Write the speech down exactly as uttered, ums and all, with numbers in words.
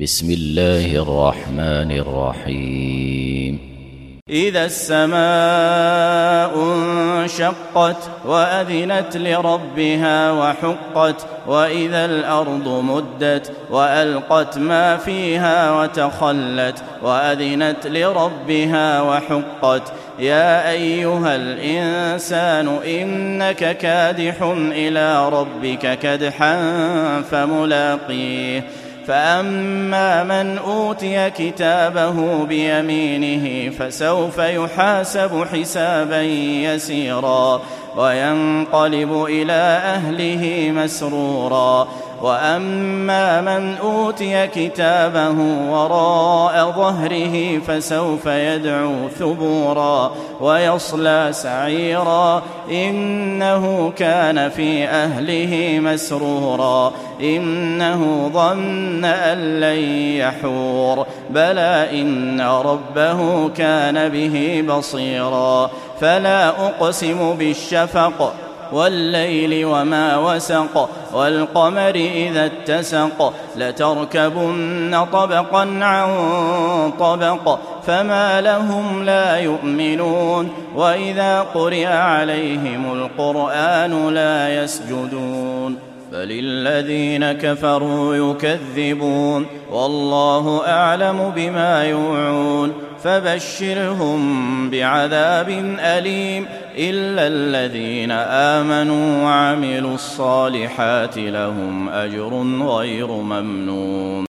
بسم الله الرحمن الرحيم إذا السماء انشقت وأذنت لربها وحقت وإذا الأرض مدت وألقت ما فيها وتخلت وأذنت لربها وحقت يا أيها الإنسان إنك كادح إلى ربك كدحا فملاقيه فأما من أوتي كتابه بيمينه فسوف يحاسب حسابا يسيرا وينقلب إلى أهله مسرورا وأما من أوتي كتابه وراء ظهره فسوف يدعو ثبورا ويصلى سعيرا إنه كان في أهله مسرورا إنه ظن أن لن يحور بلى إن ربه كان به بصيرا فلا أقسم بالشفق والليل وما وسق والقمر إذا اتسق لتركبن طبقا عن طبق فما لهم لا يؤمنون وإذا قرئ عليهم القرآن لا يسجدون بل الذين كفروا يكذبون والله أعلم بما يوعون فبشرهم بعذاب أليم إلا الذين آمنوا وعملوا الصالحات لهم أجر غير ممنون.